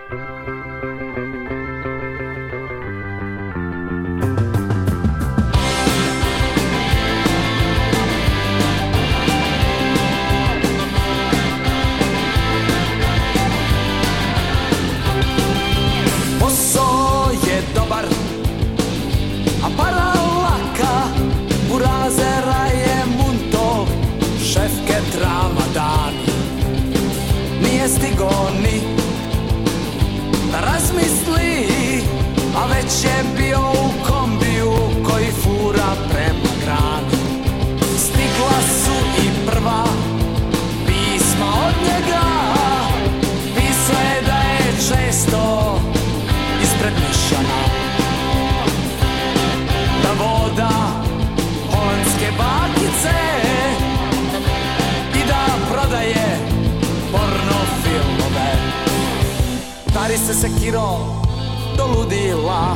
Posao je dobar, a para laka, burazera je munto, šefke Ramadan. Nije stigo ni da razmisli, a već je bio u kombiju koji fura prema grani. Stigla su i prva pisma od njega, pisao je da je često ispred mišana, da voda holandske bakice i da prodaje porno filmove. Tari se sekiro do ludila,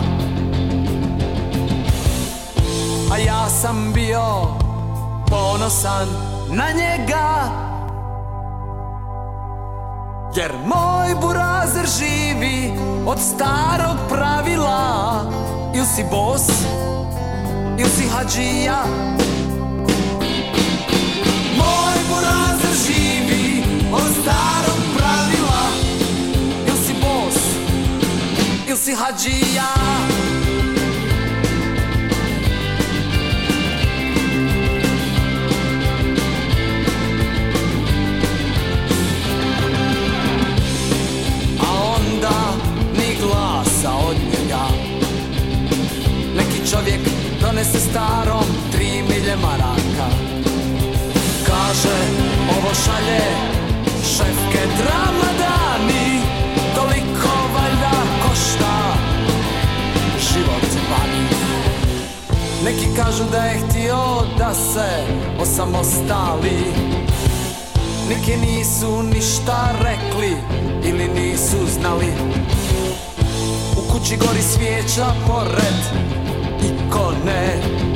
a ja sam bio ponosan na njega, jer moj burazer živi od starog pravila. Ili si bos, ili si hadžija. Moj burazer živi od starog pravila. Ili si bos, ili si hadžija. Od njega neki čovjek donese starom 3 milje maraka. Kaže, ovo šalje šefke Ramadani, toliko valjda košta život vani. Neki kažu da je htio da se osamostali, neki nisu ništa rekli ili nisu znali. U kući gori svijeća pored ikone,